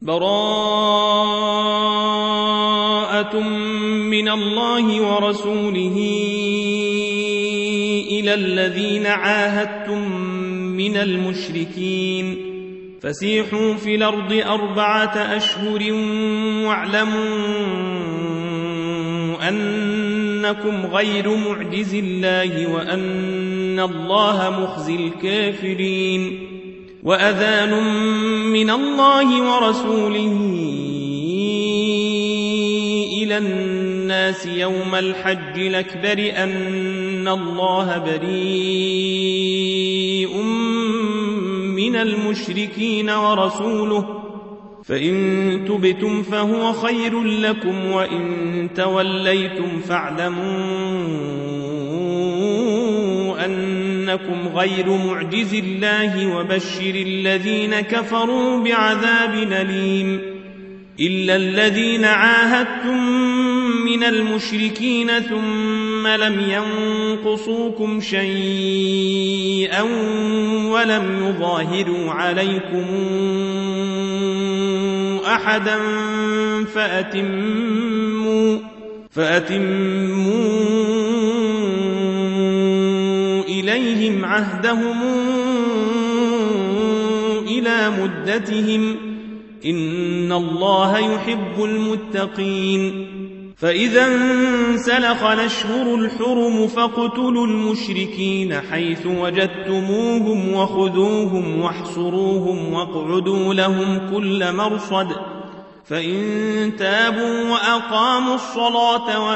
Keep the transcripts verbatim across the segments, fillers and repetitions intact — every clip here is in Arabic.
براءة من الله ورسوله إلى الذين عاهدتم من المشركين فسيحوا في الأرض أربعة أشهر واعلموا أنكم غير معجز الله وأن الله مخزي الكافرين وأذان من الله ورسوله إلى الناس يوم الحج الأكبر أن الله بريء من المشركين ورسوله فإن تبتم فهو خير لكم وإن توليتم فاعلموا أنكم غير معجز الله وبشر الذين كفروا بعذاب أليم إلا الذين عاهدتم من المشركين ثم لم ينقصوكم شيئا ولم يظاهروا عليكم أحدا فأتموا, فأتموا إليهم عهدهم إلى مدتهم إن الله يحب المتقين فإذا انسلخ الأشهر الحرم فاقتلوا المشركين حيث وجدتموهم وخذوهم واحصروهم واقعدوا لهم كل مرصد فإن تابوا وأقاموا الصلاة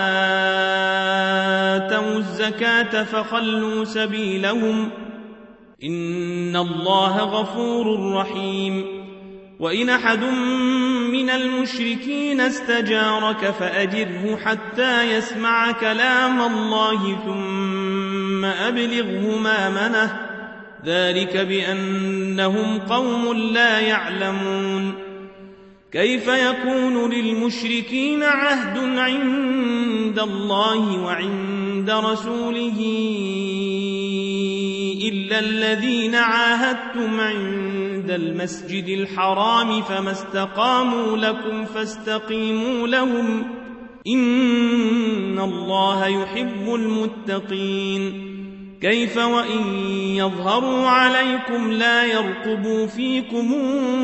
وآتوا الزكاة فخلوا سبيلهم إن الله غفور رحيم وإن أحد من المشركين استجارك فأجره حتى يسمع كلام الله ثم أبلغه مأمنه ذلك بأنهم قوم لا يعلمون كيف يكون للمشركين عهد عند الله وعند رسوله إلا الذين عاهدتم عند المسجد الحرام فما استقاموا لكم فاستقيموا لهم إن الله يحب المتقين كيف وإن يظهروا عليكم لا يرقبوا فيكم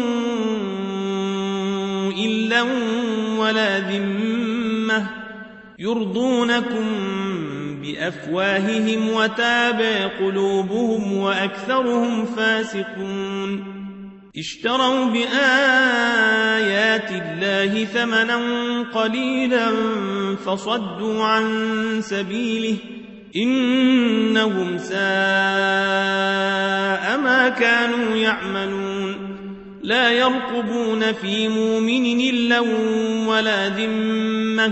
إلا ولا ذمة يرضونكم بأفواههم وتابى قلوبهم وأكثرهم فاسقون اشتروا بآيات الله ثمنا قليلا فصدوا عن سبيله إنهم ساء ما كانوا يعملون لا يرقبون في مؤمن إلا ولا ذمة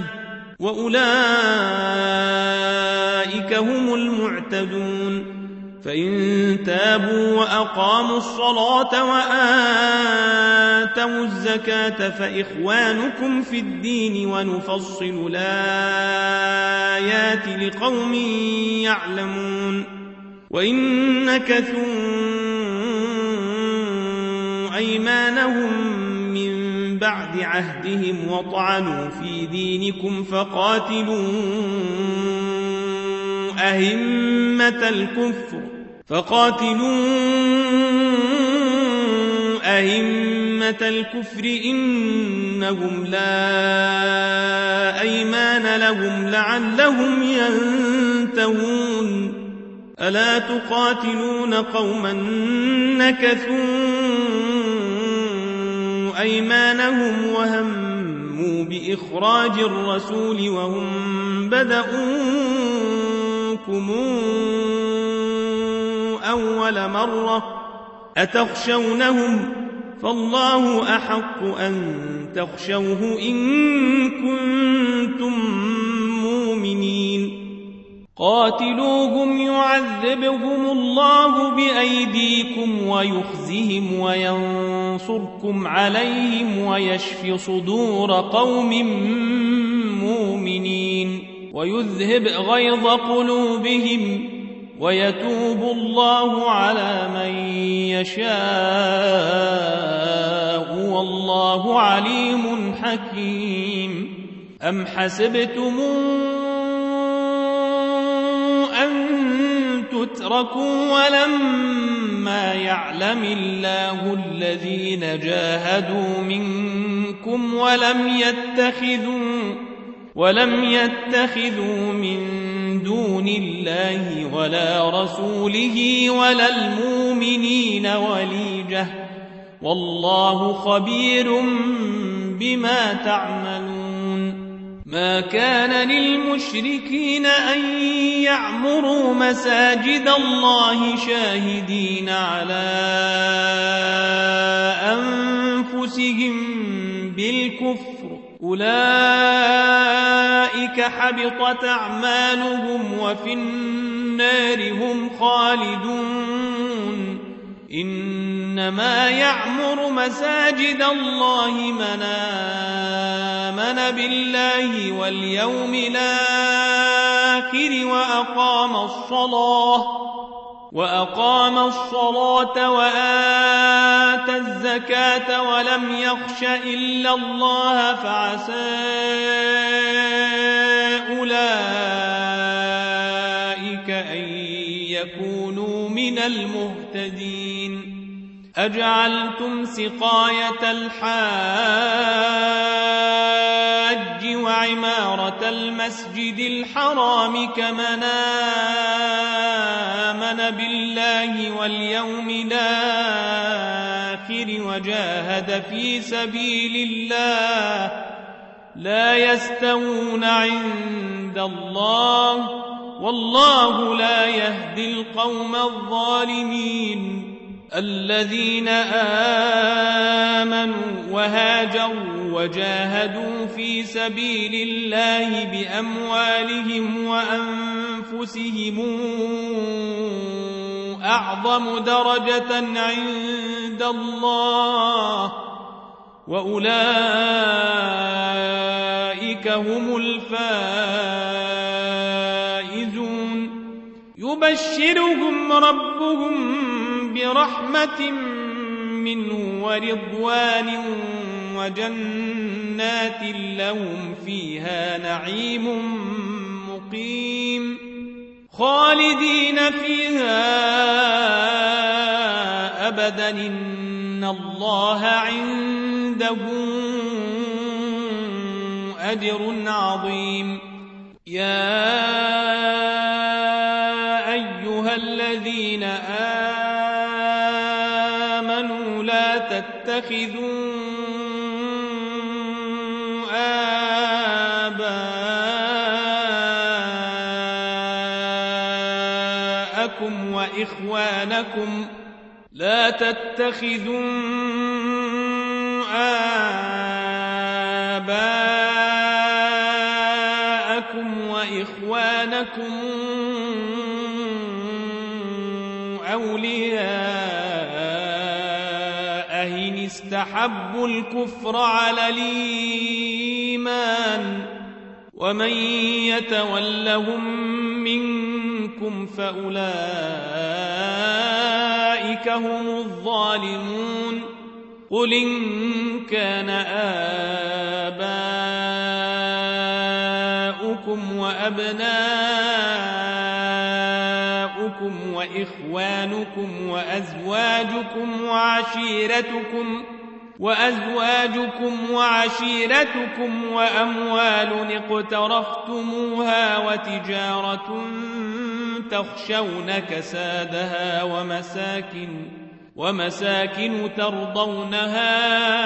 وأولئك هم المعتدون فإن تابوا وأقاموا الصلاة وآتوا الزكاة فإخوانكم في الدين ونفصل الآيات لقوم يعلمون وإن نكثوا أيمانهم من بعد عهدهم وطعنوا في دينكم فقاتلوا أئمة الكفر فقاتلوا أئمة الكفر إنهم لا أيمان لهم لعلهم ينتهون ألا تقاتلون قوما نكثوا أيمانهم وهموا بإخراج الرسول وهم بدؤوكم أول مرة أتخشونهم فالله أحق أن تخشوه إن كنتم مؤمنين قاتلوهم يعذبهم الله بأيديكم ويخزهم وينصركم عليهم ويشف صدور قوم مؤمنين ويذهب غيظ قلوبهم ويتوب الله على من يشاء والله عليم حكيم. أم حسبتم أن تتركوا ولما يعلم الله الذين جاهدوا منكم ولم يتخذوا ولم يتخذوا من دون الله ولا رسوله ولا المؤمنين وليجة والله خبير بما تعملون. ما كان للمشركين أن يعمروا مساجد الله شاهدين على أنفسهم بالكفر أولئك حبطت أعمالهم وفي النار هم خالدون. إنما يعمر مساجد الله من آمن بالله واليوم الآخر وأقام الصلاة وأقام الصلاة وآتى الزكاة ولم يخش إلا الله فعسى أولئك أن يكونوا من المهتدين. أجعلتم سقاية الحاج وعمارة المسجد الحرام كمن آمن بالله واليوم الآخر وجاهد في سبيل الله لا يستوون عند الله والله لا يهدي القوم الظالمين. الذين آمنوا وهاجروا وجاهدوا في سبيل الله بأموالهم وأنفسهم أعظم درجة عند الله وأولئك هم الفائزون. يبشرهم ربهم برحمة منه ورضوان وجنات لهم فيها نعيم مقيم خالدين فيها أبدا إن الله عنده أجر عظيم. يا أيها الذين آمنوا لا تتخذوا آباءكم وإخوانكم لا تتخذوا آباءكم وإخوانكم أولياء إن استحبوا الكفر على الإيمان ومن يتولهم منكم فأولئك هم الظالمون. قل إن كان آباؤكم وأبناؤكم وإخوانكم وأزواجكم وعشيرتكم وأزواجكم وعشيرتكم وأموال اقترفتموها وتجارة تخشون كسادها ومساكن ومساكن ترضونها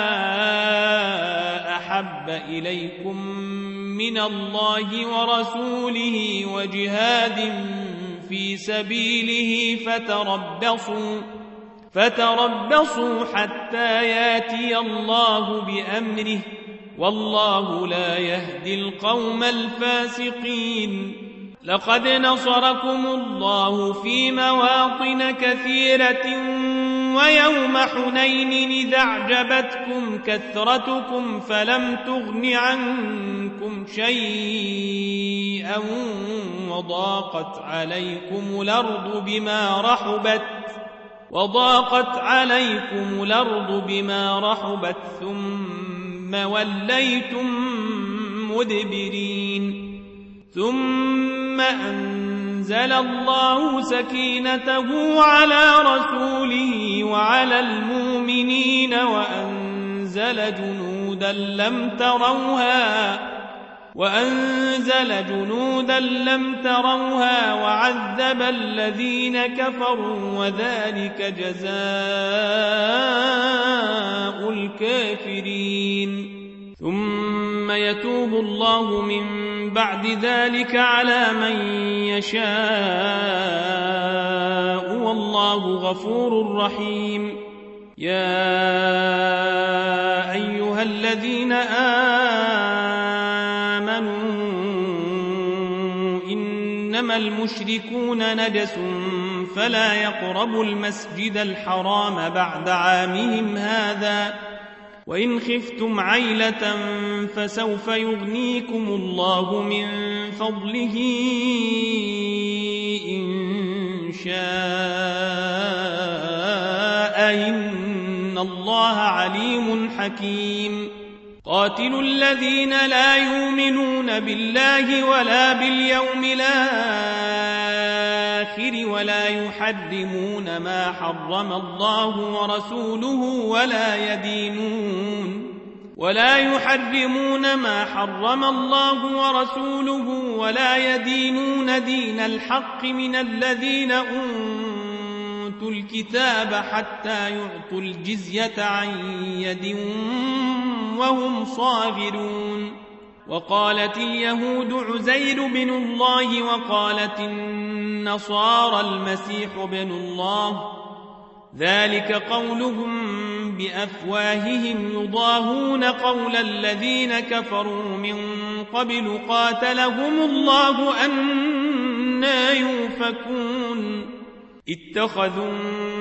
أحب إليكم من الله ورسوله وجهاد في سبيله فتربصوا فتربصوا حتى ياتي الله بأمره والله لا يهدي القوم الفاسقين. لقد نصركم الله في مواطن كثيرة ويوم حنين إذ أعجبتكم كثرتكم فلم تغن عنكم شيئا وضاقت عليكم الأرض بما رحبت وضاقت عليكم الأرض بما رحبت ثم وليتم مدبرين ثم أنزل الله سكينته على رسوله وعلى المؤمنين وأنزل جنودا لم تروها وأنزل جنودا لم تروها وعذب الذين كفروا وذلك جزاء الكافرين ثم يتوب الله من بعد ذلك على من يشاء والله غفور رحيم يا أيها الذين آمنوا إنما المشركون نجس فلا يقربوا المسجد الحرام بعد عامهم هذا وإن خفتم عيلة فسوف يغنيكم الله من فضله إن شاء إن الله عليم حكيم قاتلوا الذين لا يؤمنون بالله ولا باليوم الآخر ولا يحرمون ما حرم الله ورسوله ولا يدينون ولا يحرمون ما حرم الله ورسوله ولا يدينون دين الحق من الذين أوتوا الكتاب حتى يعطوا الجزية عن يد وهم صاغرون وقالت اليهود عزير بن الله وقالت النصارى المسيح بن الله ذلك قولهم بأفواههم يضاهون قول الذين كفروا من قبل قاتلهم الله أنى يؤفكون اتخذوا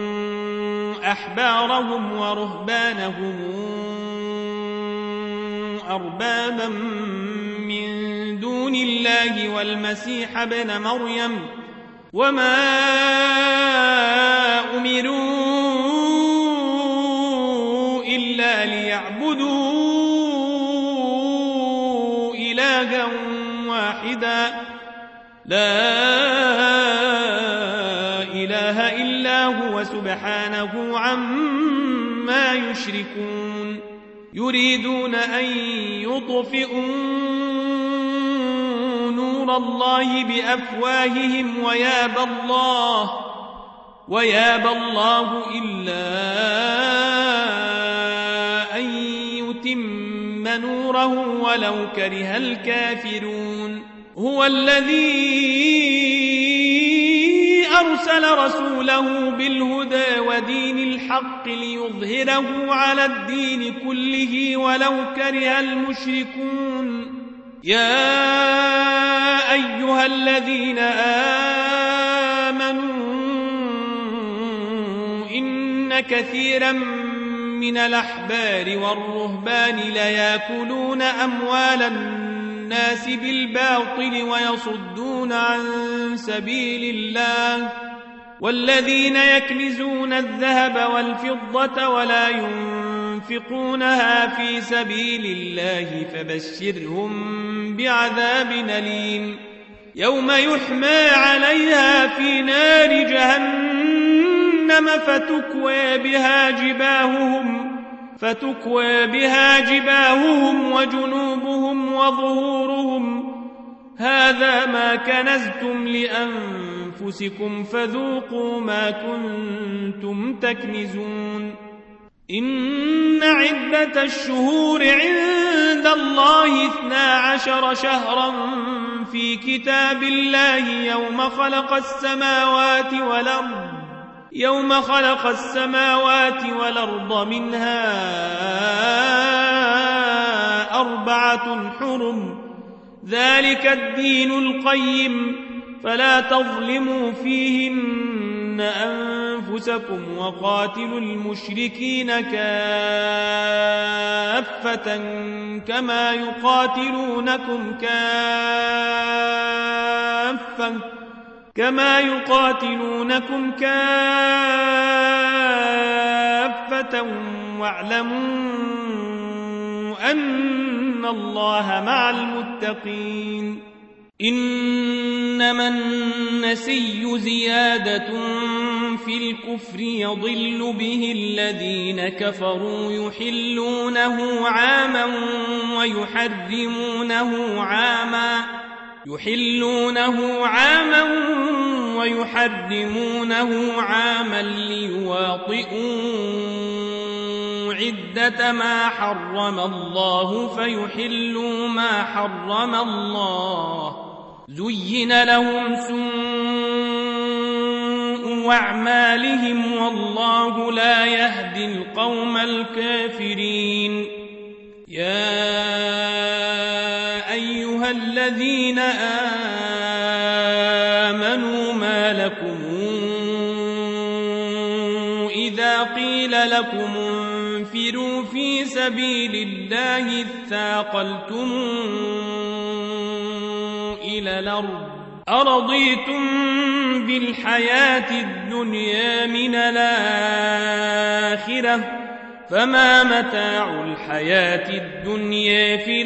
أحبارهم ورهبانهم أربابا من دون الله والمسيح ابن مريم وما أمروا إلا ليعبدوا إلها واحدا لا إله إلا هو سبحانه عما يشركون يريدون أن يطفئوا نور الله بأفواههم ويابى الله ويابى الله إلا أن يتم نوره ولو كره الكافرون هو الذي أرسل رسوله بالهدى ودين الحق ليظهره على الدين كله ولو كره المشركون يا أيها الذين آمنوا إن كثيرا من الأحبار والرهبان ليأكلون أموال الناس بالباطل ويصدون عن سبيل الله والذين يكنزون الذهب والفضة ولا ينفقونها في سبيل الله فبشرهم بعذاب أليم يوم يحمى عليها في نار جهنم فتكوى بها جباههم فتكوى بها جباههم وجنوبهم وظهورهم هذا ما كنزتم لأنفسكم فذوقوا ما كنتم تكنزون إن عدة الشهور عند الله اثنا عشر شهرا في كتاب الله يوم خلق السماوات والأرض يوم خلق السماوات والأرض منها أربعة حرم ذلك الدين القيم فلا تظلموا فيهن أنفسكم وقاتلوا المشركين كافة كما يقاتلونكم كافة كما يقاتلونكم كافة واعلموا أن الله مع المتقين إنما النسي زيادة في الكفر يضل به الذين كفروا يحلونه عاما ويحرمونه عاما يحلونه عاما ويحرمونه عاما ليواطئوا عدة ما حرم الله فيحلوا ما حرم الله زين لهم سوء أعمالهم والله لا يهدي القوم الكافرين يا أيها الذين آمنوا ما لكم إذا قيل لكم انفروا في سبيل الله اثاقلتم إلى الأرض أرضيتم بالحياة الدنيا من الآخرة فما متاع الحياة الدنيا في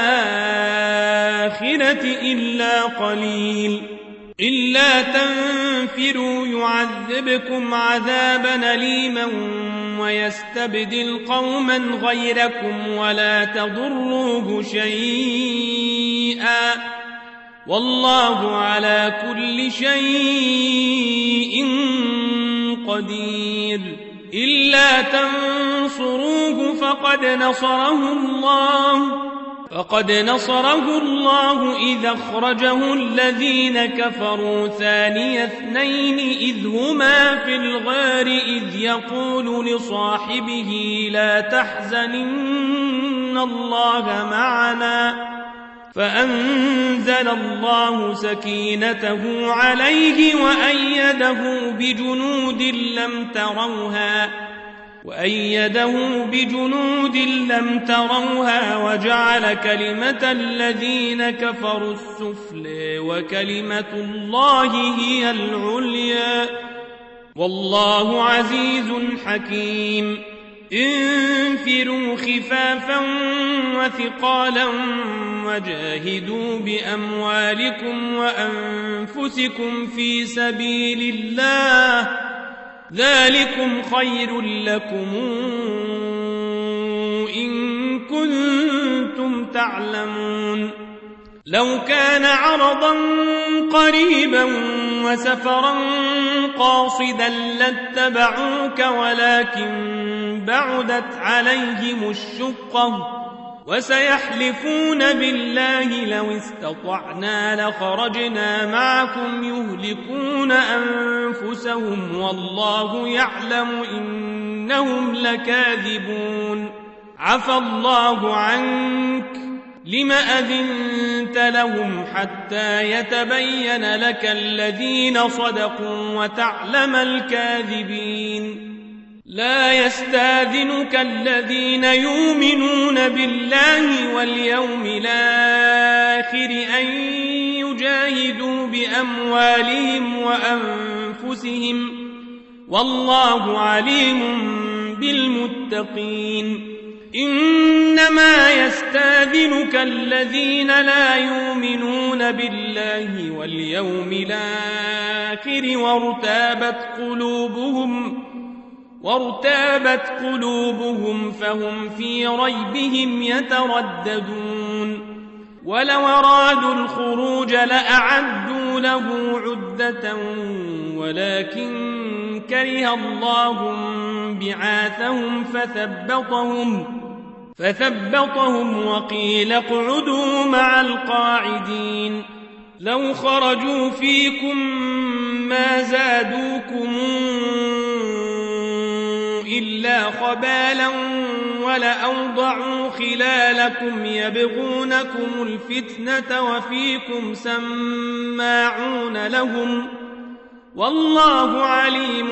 الآخرة إلا قليل إلا تنفروا يعذبكم عذابا أليما ويستبدل قوما غيركم ولا تضروه شيئا والله على كل شيء قدير إلا تنصروه فقد نصره الله فقد نصره الله إذ أخرجه الذين كفروا ثاني اثنين إذ هما في الغار إذ يقول لصاحبه لا تحزن إن الله معنا فأنزل الله سكينته عليه وأيده بجنود لم تروها وأيده بجنود لم تروها وجعل كلمة الذين كفروا السفلى وكلمة الله هي العليا والله عزيز حكيم انفروا خفافا وثقالا وجاهدوا بأموالكم وأنفسكم في سبيل الله ذلكم خير لكم إن كنتم تعلمون لو كان عرضا قريبا وسفرا قاصدا لاتبعوك ولكن بعدت عليهم الشقة وسيحلفون بالله لو استطعنا لخرجنا معكم يهلكون أنفسهم والله يعلم إنهم لكاذبون عفى الله عنك لم أذنت لهم حتى يتبين لك الذين صدقوا وتعلم الكاذبين لا يستاذنك الذين يؤمنون بالله واليوم الآخر أن يجاهدوا بأموالهم وأنفسهم والله عليم بالمتقين إنما يستاذنك الذين لا يؤمنون بالله واليوم الآخر وارتابت قلوبهم وارتابت قلوبهم فهم في ريبهم يترددون ولو أرادوا الخروج لأعدوا له عدة ولكن كره الله بعاثهم فثبطهم فثبطهم وقيل اقعدوا مع القاعدين لو خرجوا فيكم ما زادوكم إلا خبالا ولأوضعوا خلالكم يبغونكم الفتنة وفيكم سماعون لهم والله عليم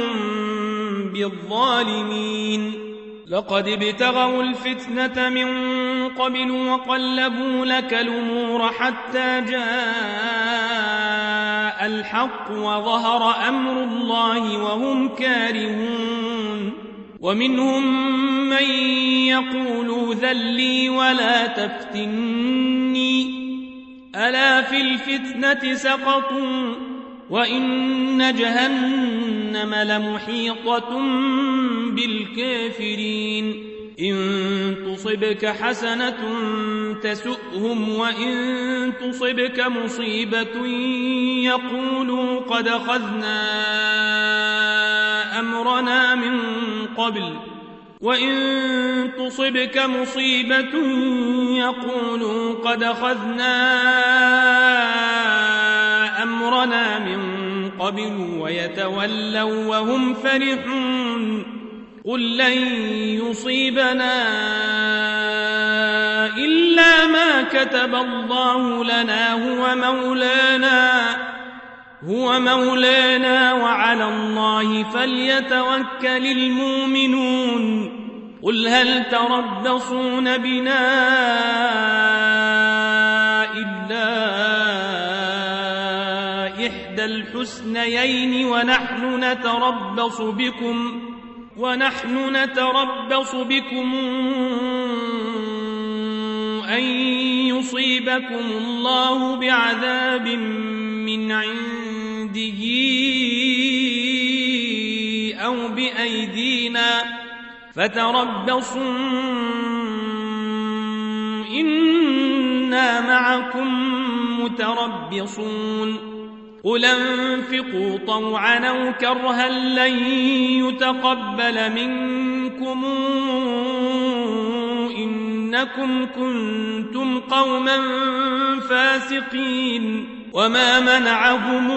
بالظالمين لقد ابتغوا الفتنة من قبل وقلبوا لك الأمور حتى جاء الحق وظهر أمر الله وهم كارهون ومنهم من يقول ذلي ولا تفتني ألا في الفتنة سقطوا وإن جهنم لمحيطة بالكافرين إن تصبك حسنة تسؤهم وإن تصبك مصيبة يقولوا قد أخذنا أمرنا من قبل وإن تصبك مصيبة يقولوا قد أخذنا أمرنا من قبل ويتولوا وهم فرحون قل لن يصيبنا إلا ما كتب الله لنا هو مولانا هو مولانا وعلى الله فليتوكل المؤمنون قل هل تربصون بنا إلا إحدى الحسنيين ونحن نتربص بكم ونحن نتربص بكم أن يصيبكم الله بعذاب من عنده أو بأيدينا فتربصوا إنا معكم متربصون قل انفقوا طوعا أو كرها لن يتقبل منكم إنكم كنتم قوما فاسقين وما منعهم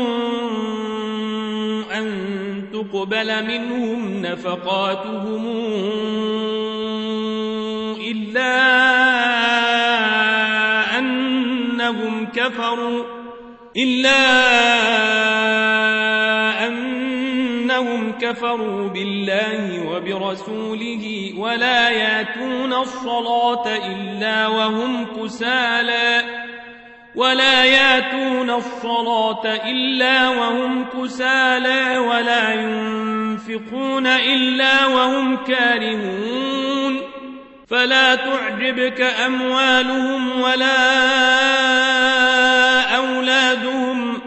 أن تقبل منهم نفقاتهم إلا أنهم كفروا إلا أنهم كفروا بالله وبرسوله ولا يأتون الصلاة إلا وهم كسالى ولا يأتون الصلاة إلا وهم كسالى ولا ينفقون إلا وهم كارهون فلا تعجبك أموالهم ولا أولادهم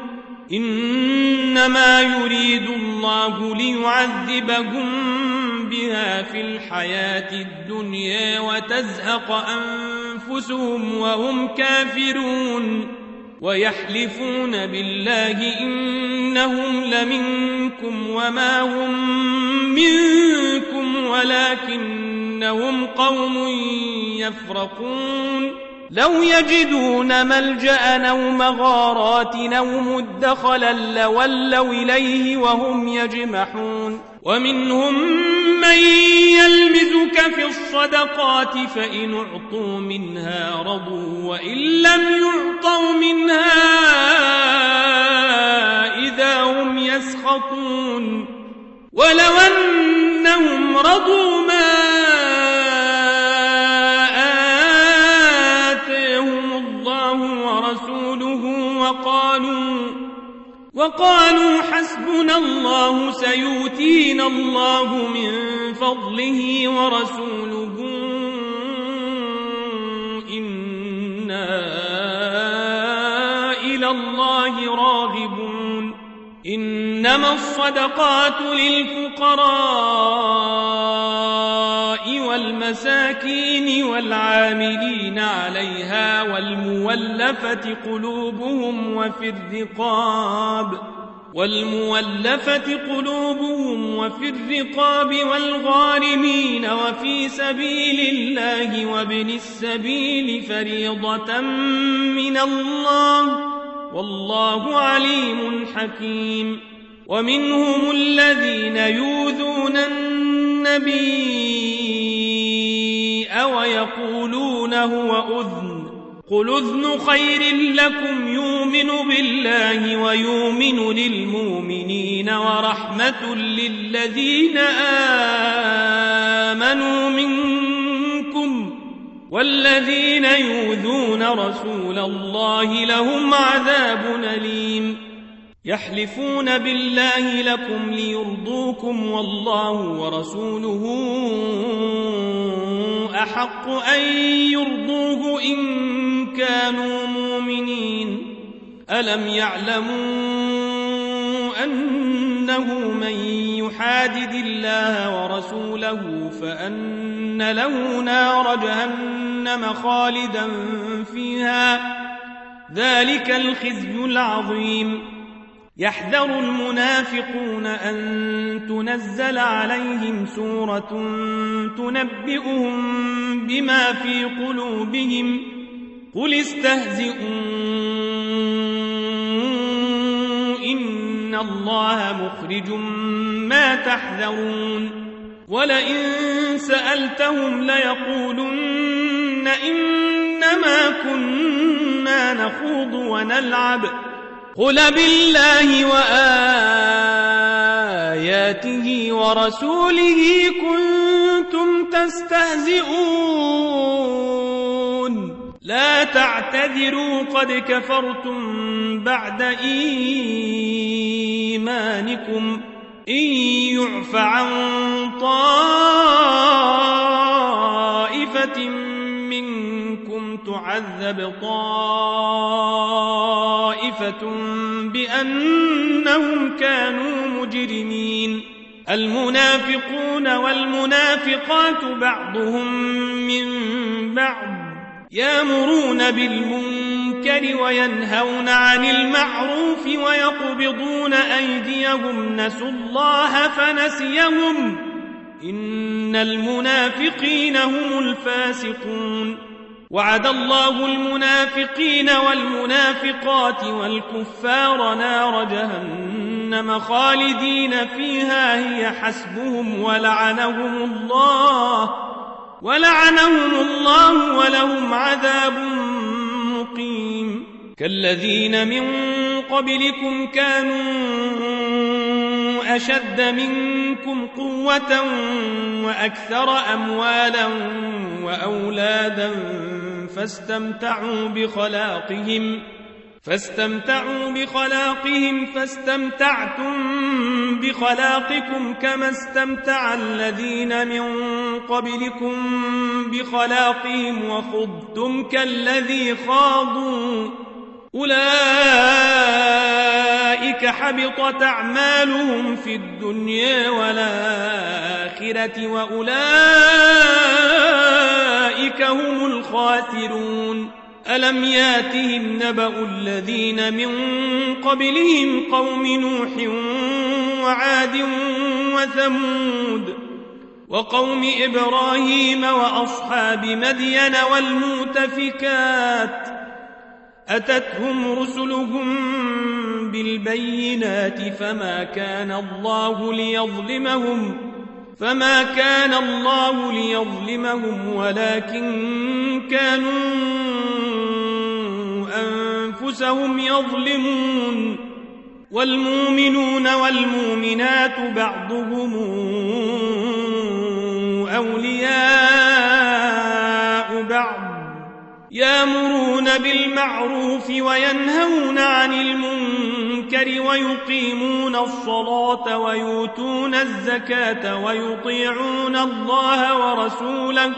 إنما يريد الله ليعذبهم بها في الحياة الدنيا وتزهق أنفسهم وهم كافرون ويحلفون بالله إنهم لمنكم وما هم منكم ولكنهم قوم يفرقون لو يجدون ملجأ أو مغارات أو مدخلا لولوا إليه وهم يجمحون ومنهم من يلمزك في الصدقات فإن أعطوا منها رضوا وإن لم يعطوا منها إذا هم يسخطون ولو أنهم رضوا ما وقالوا وقالوا حسبنا الله سيؤتينا الله من فضله ورسوله إنا إلى الله راغبون إنما الصدقات للفقراء والمساكين والعاملين عليها والمولفة قلوبهم وفي الرقاب والمولفة قلوبهم وفي الرقاب والغارمين وفي سبيل الله وابن السبيل فريضة من الله والله عليم حكيم ومنهم الذين يؤذون النبي ويقولون هو أذن قل أذن خير لكم يؤمن بالله ويؤمن للمؤمنين ورحمة للذين آمنوا منكم والذين يؤذون رسول الله لهم عذاب أليم يحلفون بالله لكم ليرضوكم والله ورسوله أحق أن يرضوه إن كانوا مؤمنين. ألم يعلموا أنه من يحادد الله ورسوله فأن له نار جهنم خالدا فيها ذلك الخزي العظيم. يحذر المنافقون أن تنزل عليهم سورة تنبئهم بما في قلوبهم قل استهزئوا إن الله مخرج ما تحذرون. ولئن سألتهم ليقولن إنما كنا نخوض ونلعب قل بالله وآياته ورسوله كنتم تستهزئون لا تعتذروا قد كفرتم بعد إيمانكم إن يعف عن طائفة منكم تعذب طائفة بأنهم كانوا مجرمين. المنافقون والمنافقات بعضهم من بعض يأمرون بالمنكر وينهون عن المعروف ويقبضون أيديهم نسوا الله فنسيهم إن المنافقين هم الفاسقون. وعد الله المنافقين والمنافقات والكفار نار جهنم خالدين فيها هي حسبهم ولعنهم الله ولعنهم الله ولهم عذاب مقيم. كالذين من قبلكم كانوا أشد منكم قوة وأكثر أموالا وأولادا فاستمتعوا بخلاقهم فاستمتعوا بخلاقهم فاستمتعتم بخلاقكم كما استمتع الذين من قبلكم بخلاقهم وخضتم كالذي خاضوا أولئك حبطت أعمالهم في الدنيا والآخرة وأولئك هم الخاسرون. ألم ياتهم نبأ الذين من قبلهم قوم نوح وعاد وثمود وقوم إبراهيم وأصحاب مدين والمؤتفكات أتتهم رسلهم بالبينات فما كان الله ليظلمهم فما كان الله ليظلمهم ولكن كانوا أنفسهم يظلمون. والمؤمنون والمؤمنات بعضهم أولياء بعض يأمرون بالمعروف وينهون عن المنكر ويقيمون الصلاة ويؤتون الزكاة ويطيعون الله ورسوله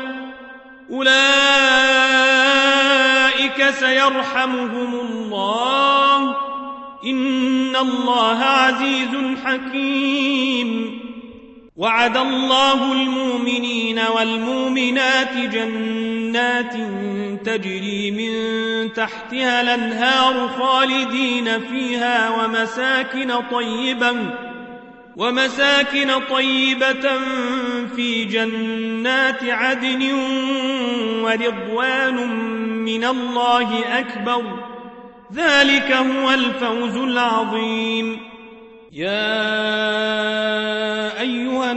أولئك سيرحمهم الله إن الله عزيز حكيم. وعد الله المؤمنين والمؤمنات جنات تجري من تحتها الأنهار خالدين فيها ومساكن طيبة ومساكن طيبة في جنات عدن ورضوان من الله أكبر ذلك هو الفوز العظيم. يا أيها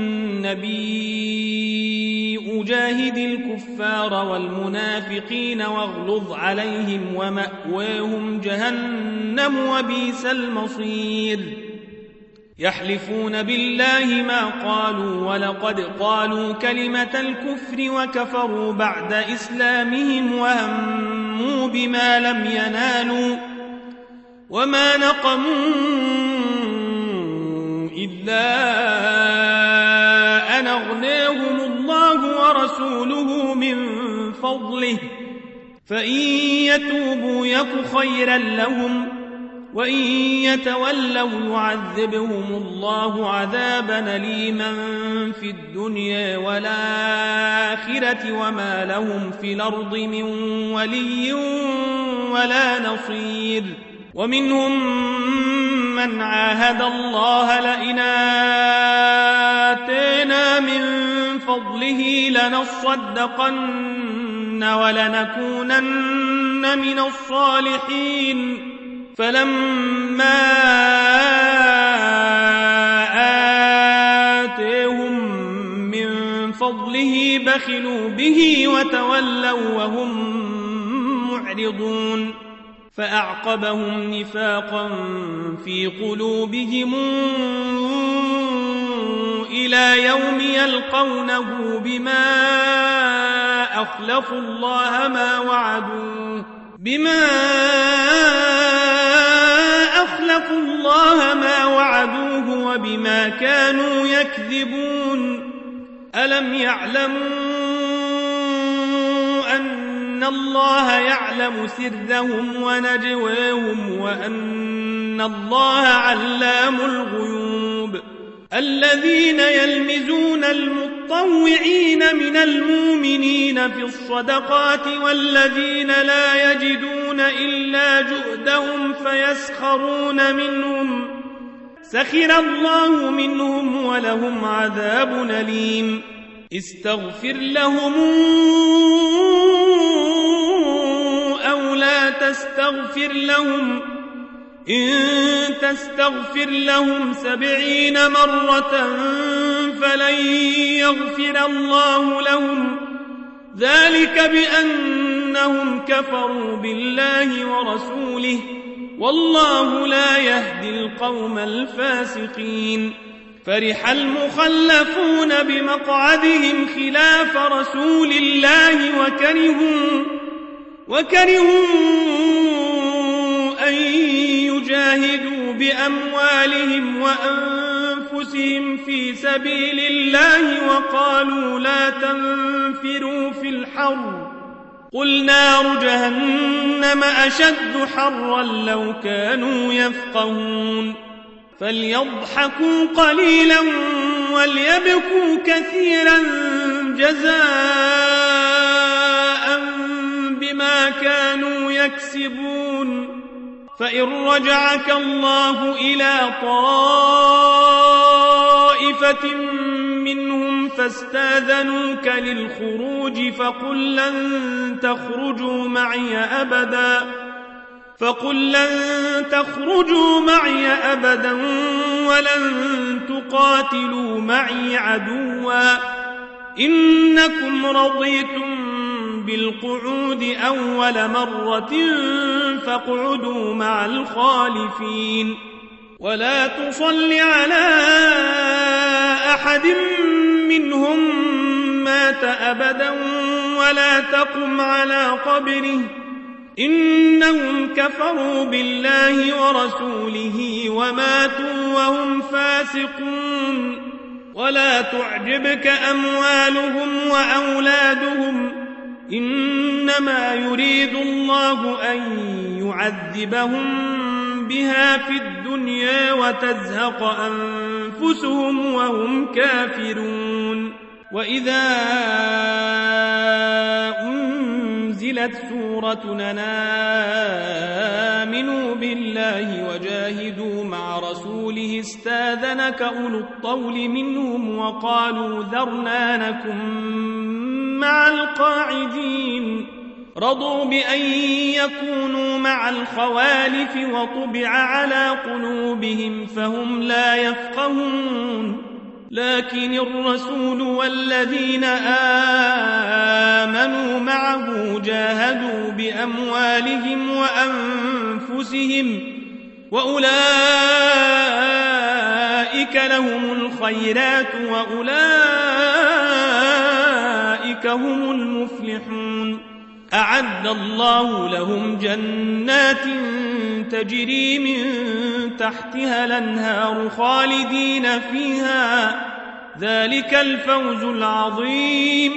النبي أجاهد الكفار والمنافقين واغلظ عليهم ومأواهم جهنم وبئس المصير. يحلفون بالله ما قالوا ولقد قالوا كلمة الكفر وكفروا بعد إسلامهم وهموا بما لم ينالوا وما نقموا إلا أن أغناهم الله ورسوله من فضله فإن يتوبوا يك خيرا لهم وإن يتولوا يعذبهم الله عذابا أليما في الدنيا والآخرة وما لهم في الأرض من ولي ولا نصير. ومنهم من عاهد الله لئن آتينا من فضله لنصدقن ولنكونن من الصالحين فلما آتيهم من فضله بخلوا به وتولوا وهم معرضون فأعقبهم نفاقا في قلوبهم إلى يوم يلقونه بما أخلفوا الله ما وعدوه بما أخلفوا الله ما وعدوه وبما كانوا يكذبون. ألم يعلموا أن الله يعلم سرهم ونجواهم وأن الله علام الغيوب. الذين يلمزون المطوعين من المؤمنين في الصدقات والذين لا يجدون إلا جهدهم فيسخرون منهم سخر الله منهم ولهم عذاب أليم. استغفر لهم أو لا تستغفر لهم إن تستغفر لهم سبعين مرة فلن يغفر الله لهم ذلك بأنهم كفروا بالله ورسوله والله لا يهدي القوم الفاسقين. فرح المخلفون بمقعدهم خلاف رسول الله وكرهوا وكرهوا أن يجاهدوا بأموالهم وأنفسهم في سبيل الله وقالوا لا تنفروا في الحر قل نار جهنم أشد حرا لو كانوا يفقهون. فليضحكوا قليلا وليبكوا كثيرا جزاء بما كانوا يكسبون. فإن رجعك الله إلى طائفة منهم فاستاذنوك للخروج فقل لن تخرجوا معي أبدا فقل لن تخرجوا معي أبدا ولن تقاتلوا معي عدوا إنكم رضيتم بالقعود أول مرة فاقعدوا مع الخالفين. ولا تصل على أحد منهم مات أبدا ولا تقم على قبره إنهم كفروا بالله ورسوله وماتوا وهم فاسقون. ولا تعجبك أموالهم وأولادهم إنما يريد الله أن يعذبهم بها في الدنيا وتزهق أنفسهم وهم كافرون. وإذا أنزلت سورة أن آمنوا بالله وجاهدوا مع رسوله استاذنك أولو الطول منهم وقالوا ذرنا نكن مع القاعدين. رضوا بأن يكونوا مع الخوالف وطبع على قلوبهم فهم لا يفقهون. لكن الرسول والذين آمنوا معه جاهدوا بأموالهم وأنفسهم وأولئك لهم الخيرات وأولئك هم المفلحون. أعد الله لهم جنات تجري من تحتها الأنهار خالدين فيها ذلك الفوز العظيم.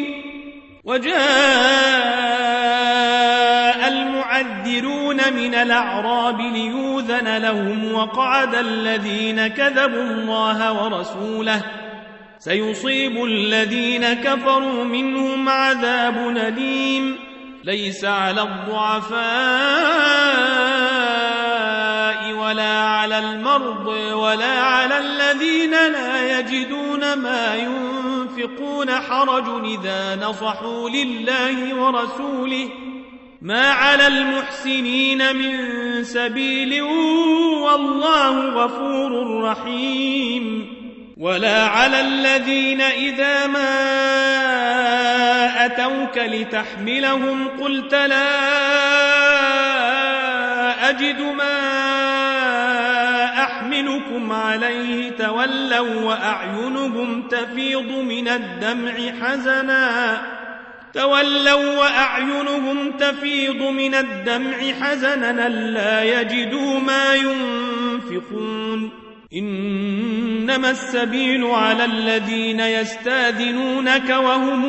وجاء المعذرون من الأعراب ليوذن لهم وقعد الذين كذبوا الله ورسوله سيصيب الذين كفروا منهم عذاب أليم. ليس على الضعفاء ولا على المرضى ولا على الذين لا يجدون ما ينفقون حرج إذا نصحوا لله ورسوله ما على المحسنين من سبيل والله غفور رحيم. ولا على الذين إذا ما أتوك لتحملهم قلت لا أجد ما أحملكم عليه تولوا وأعينهم تفيض من الدمع حزنا تولوا وأعينهم تفيض من الدمع حزنا لا يجدوا ما ينفقون. إنما السبيل على الذين يستاذنونك وهم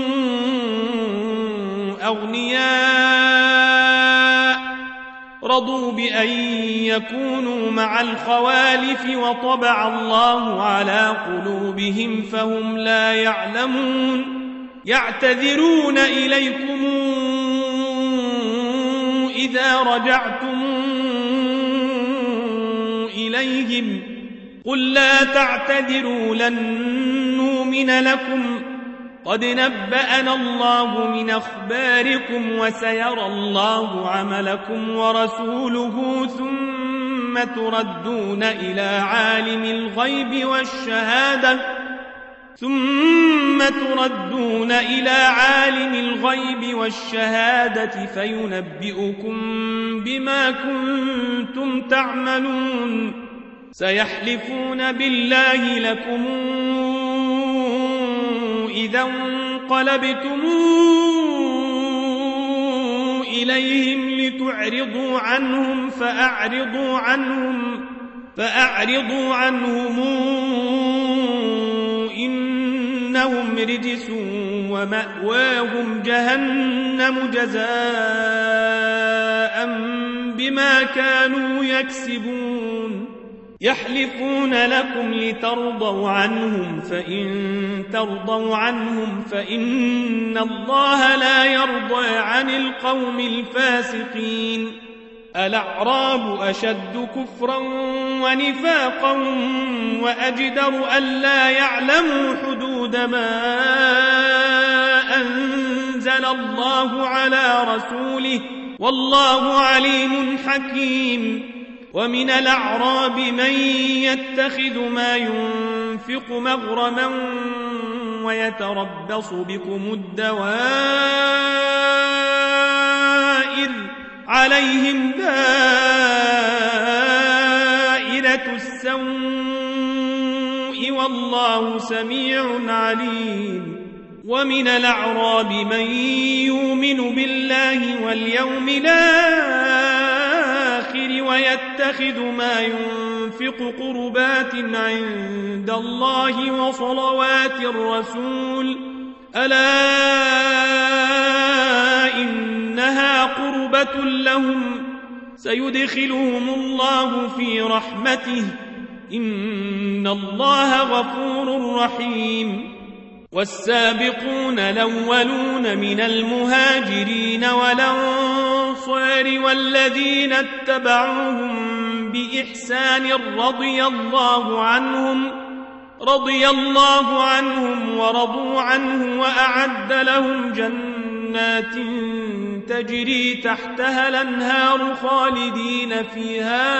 أغنياء رضوا بأن يكونوا مع الخوالف وطبع الله على قلوبهم فهم لا يعلمون. يعتذرون إليكم إذا رجعتم إليهم قل لا تعتذروا لن نؤمن لكم قد نبأنا الله من أخباركم وسيرى الله عملكم ورسوله ثم تردون إلى عالم الغيب والشهادة ثم تردون إلى عالم الغيب والشهادة فينبئكم بما كنتم تعملون. سيحلفون بالله لكم إذا انقلبتم إليهم لتعرضوا عنهم فأعرضوا عنهم فأعرضوا عنهم إنهم رجس ومأواهم جهنم جزاء بما كانوا يكسبون. يحلفون لكم لترضوا عنهم فإن ترضوا عنهم فإن الله لا يرضى عن القوم الفاسقين. الأعراب أشد كفرا ونفاقا وأجدر ألا يعلموا حدود ما أنزل الله على رسوله والله عليم حكيم. ومن الأعراب من يتخذ ما ينفق مغرما ويتربص بكم الدوائر عليهم دائرة السوء والله سميع عليم. ومن الأعراب من يؤمن بالله واليوم الآخر ويتخذ ما ينفق قربات عند الله وصلوات الرسول ألا إنها قربة لهم سيدخلهم الله في رحمته إن الله غفور رحيم. والسابقون الأولون من المهاجرين والأنصار والذين اتبعوهم بإحسان رضي الله عنهم رضي الله عنهم ورضوا عنه وأعد لهم جنات تجري تحتها الأنهار خالدين فيها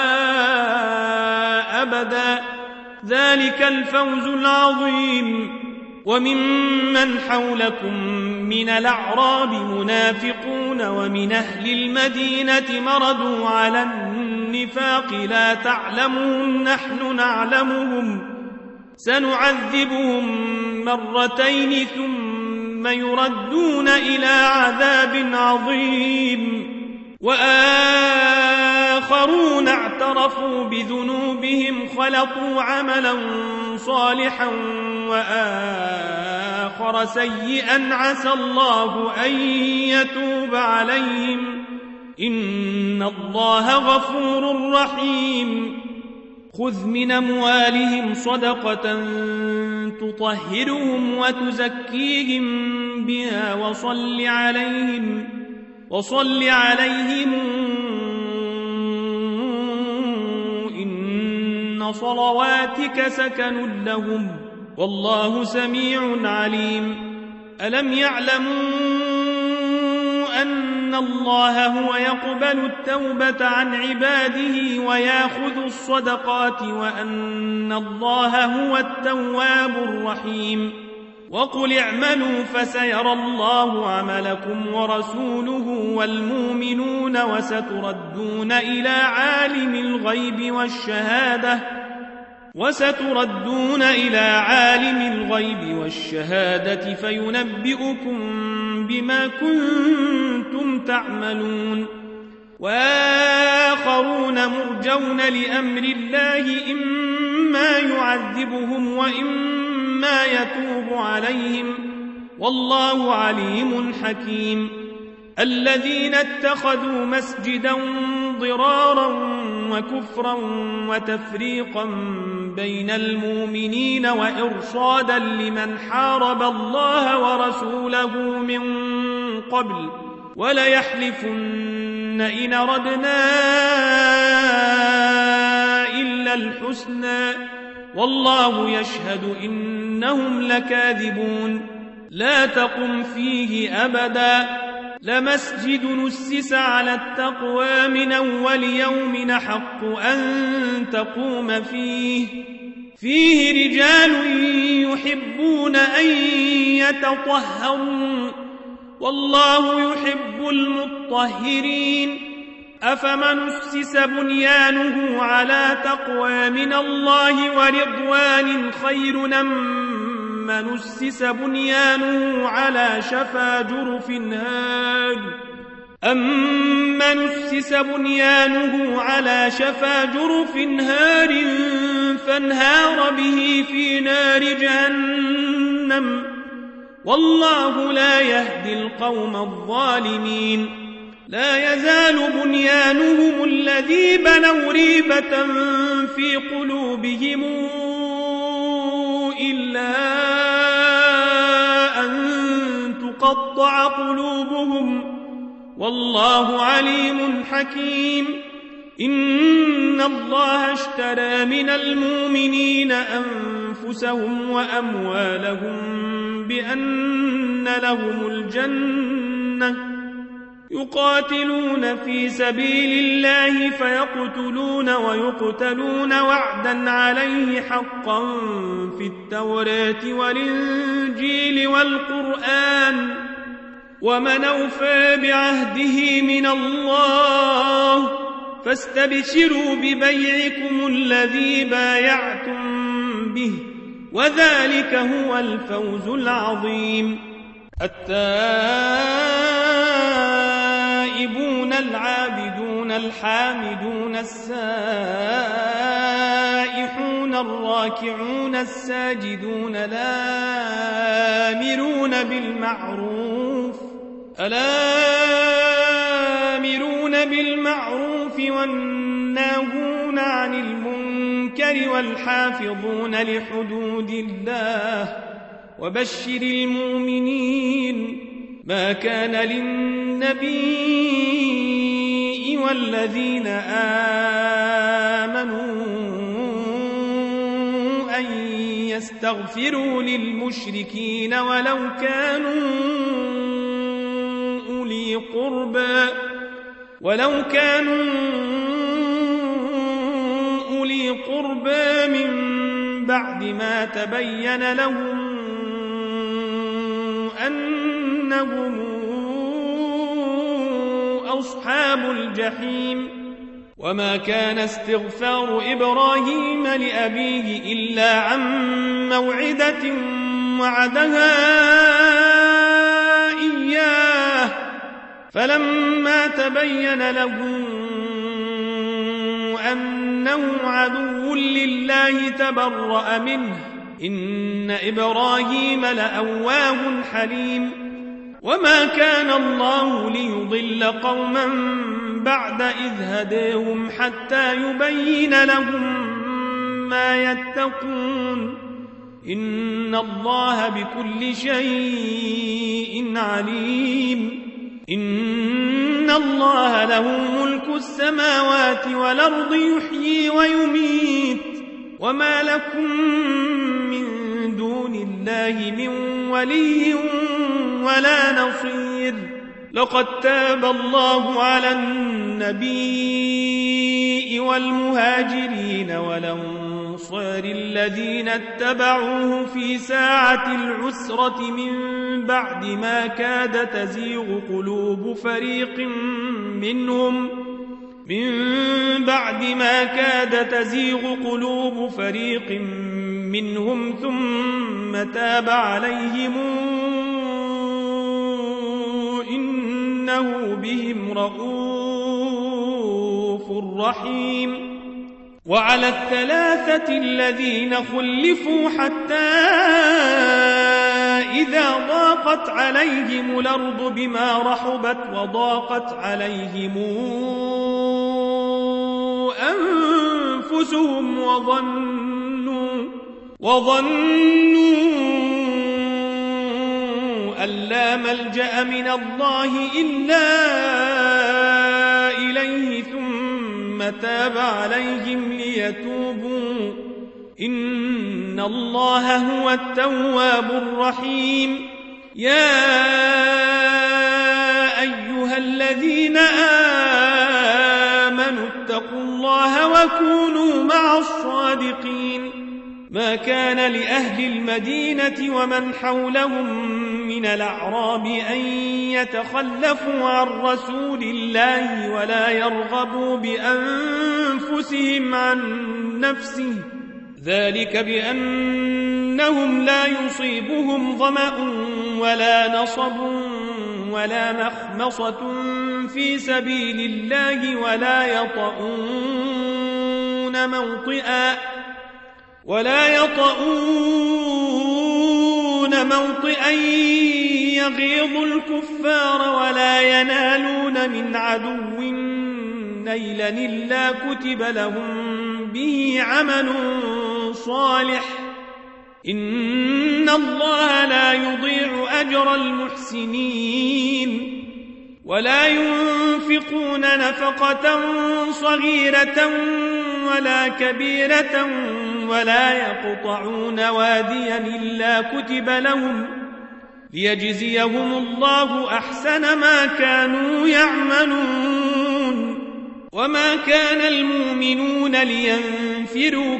أبدا ذلك الفوز العظيم. وممن حولكم من الأعراب منافقون ومن أهل المدينة مردوا على النفاق لا تعلمهم نحن نعلمهم سنعذبهم مرتين ثم يردون إلى عذاب عظيم. وآخرون اعترفوا بذنوبهم خلطوا عملا صالحا وآخر سيئا عسى الله أن يتوب عليهم إن الله غفور رحيم. خذ من أموالهم صدقة تطهرهم وتزكيهم بها وصل عليهم وصل عليهم إن صلواتك سكن لهم والله سميع عليم. ألم يعلموا أن الله هو يقبل التوبة عن عباده ويأخذ الصدقات وأن الله هو التواب الرحيم. وقل اعملوا فسيرى الله عملكم ورسوله والمؤمنون وستردون إلى عالم الغيب والشهادة وستردون إلى عالم الغيب والشهادة فينبئكم بما كنتم تعملون. وآخرون مرجون لأمر الله إما يعذبهم وإما يتوب عليهم والله عليم حكيم. الذين اتخذوا مسجدا ضرارا وكفرا وتفريقا بين المؤمنين وإرصادا لمن حارب الله ورسوله من قبل وليحلفن إن أردنا إلا الحسنى والله يشهد إنهم لكاذبون. لا تقم فيه أبدا لمسجد نسس على التقوى من أول يوم أحق أن تقوم فيه فيه رجال يحبون أن يتطهروا والله يحب المطهرين. أفمن أسس بنيانه على تقوى من الله ورضوان خير أم من أسس بنيانه على شفا جرف هار أمن أسس بنيانه على شفا جرف هار فانهار به في نار جهنم والله لا يهدي القوم الظالمين. لا يزال بنيانهم الذي بنوا ريبة في قلوبهم إلا أن تقطع قلوبهم والله عليم حكيم. إن الله اشترى من المؤمنين أنفسهم وأموالهم بأن لهم الجنة يقاتلون في سبيل الله فيقتلون ويقتلون وعدا عليه حقا في التوراة والإنجيل والقرآن ومن أوفى بعهده من الله فاستبشروا ببيعكم الذي بايعتم به وذلك هو الفوز العظيم. التائبون العابدون الحامدون السائحون الراكعون الساجدون الآمرون بالمعروف الآمرون بالمعروف والناهون عن المنكر والحافظون لحدود الله وبشر المؤمنين. ما كان للنبي والذين آمنوا أن يستغفروا للمشركين ولو كانوا أولي قربى ولو كانوا أولي قربى من بعد ما تبين لهم أنهم أصحاب الجحيم. وما كان استغفار إبراهيم لأبيه إلا عن موعدة وعدها إياه فلما تبين له أنه عدو لله تبرأ منه إن إبراهيم لأواه حليم وما كان الله ليضل قوما بعد إذ هداهم حتى يبين لهم ما يتقون إن الله بكل شيء عليم إن الله له ملك السماوات والأرض يحيي ويميت وما لكم من دون الله من ولي ولا نصير لقد تاب الله على النبي والمهاجرين والأنصار الذين اتبعوه في ساعة العسرة من بعد ما كاد تزيغ قلوب فريق منهم من بعد ما كاد تزيغ قلوب فريق منهم ثم تاب عليهم إنه بهم رءوف رحيم وعلى الثلاثة الذين خلفوا حتى إذا ضاقت عليهم الأرض بما رحبت وضاقت عليهم أنفسهم وظنوا وظنوا أن لا ملجأ من الله إلا إليه ثم تاب عليهم ليتوبوا إن الله هو التواب الرحيم يا أيها الذين آمنوا اتقوا الله وكونوا مع الصادقين ما كان لأهل المدينة ومن حولهم من الأعراب أن يتخلفوا عن رسول الله ولا يرغبوا بأنفسهم عن نفسه ذلك بأنهم لا يصيبهم ظمأ ولا نصب ولا مخمصة في سبيل الله ولا يطؤون موطئا ولا يطؤون موطئا يغيظ الكفار ولا ينالون من عدو نيلا إلا كتب لهم به عمل صالح إن الله لا يضيع أجر المحسنين ولا ينفقون نفقة صغيرة ولا كبيرة ولا يقطعون واديا إلا كتب لهم ليجزيهم الله أحسن ما كانوا يعملون وما كان المؤمنون لينفروا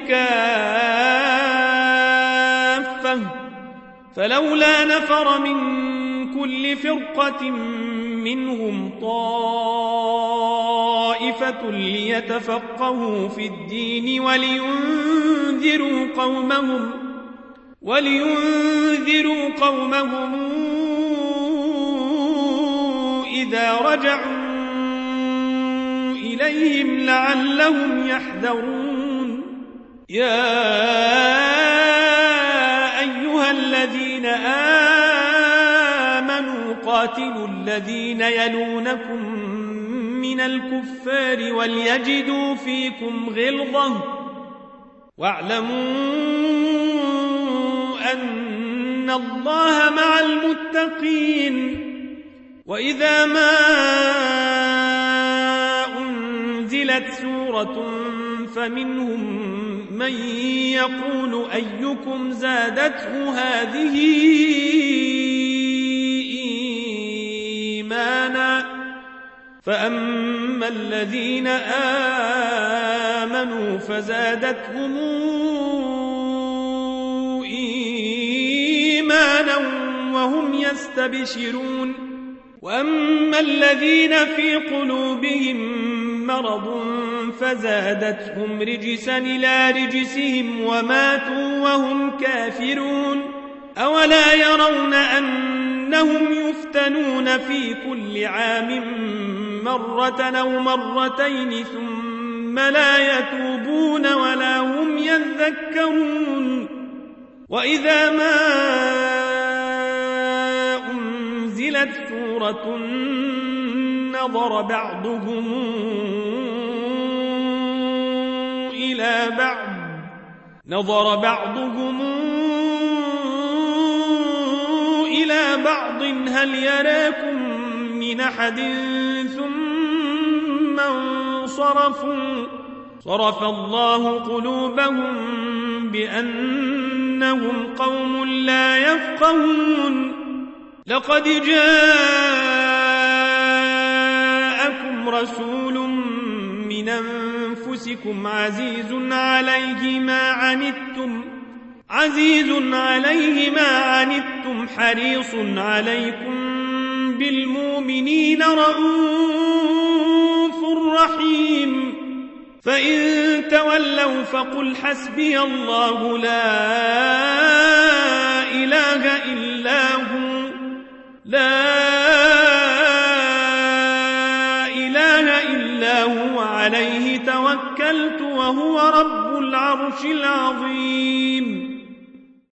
كافة فلولا نفر من كل فرقة منهم طائفة ليتفقهوا في الدين ولينذروا قومهم ولينذروا قومهم إذا رجعوا إليهم لعلهم يحذرون يا أيها الذين آمنوا قاتلوا الذين يلونكم من الكفار وليجدوا فيكم غلظة واعلموا أن الله مع المتقين وإذا ما أنزلت سورة فمنهم من يقول أيكم زادته هذه إيمانا فأما الذين آمنوا فزادتهم إيمانا وهم يستبشرون وأما الذين في قلوبهم مرض فزادتهم رجسا إلى رجسهم وماتوا وهم كافرون أولا يرون أن أنهم يفتنون في كل عام مرة أو مرتين ثم لا يتوبون ولا هم يذكرون وإذا ما أنزلت سورة نظر بعضهم إلى بعض نظر بعضهم إلى بعض هل يراكم من أحد ثم انصرفوا صرف الله قلوبهم بأنهم قوم لا يفقهون لقد جاءكم رسول من أنفسكم عزيز عليه ما عنتم عزيز عليه ما عنتم حريص عليكم بالمؤمنين رؤوف رحيم فإن تولوا فقل حسبي الله لا إله إلا هو لا إله إلا هو عليه توكلت وهو رب العرش العظيم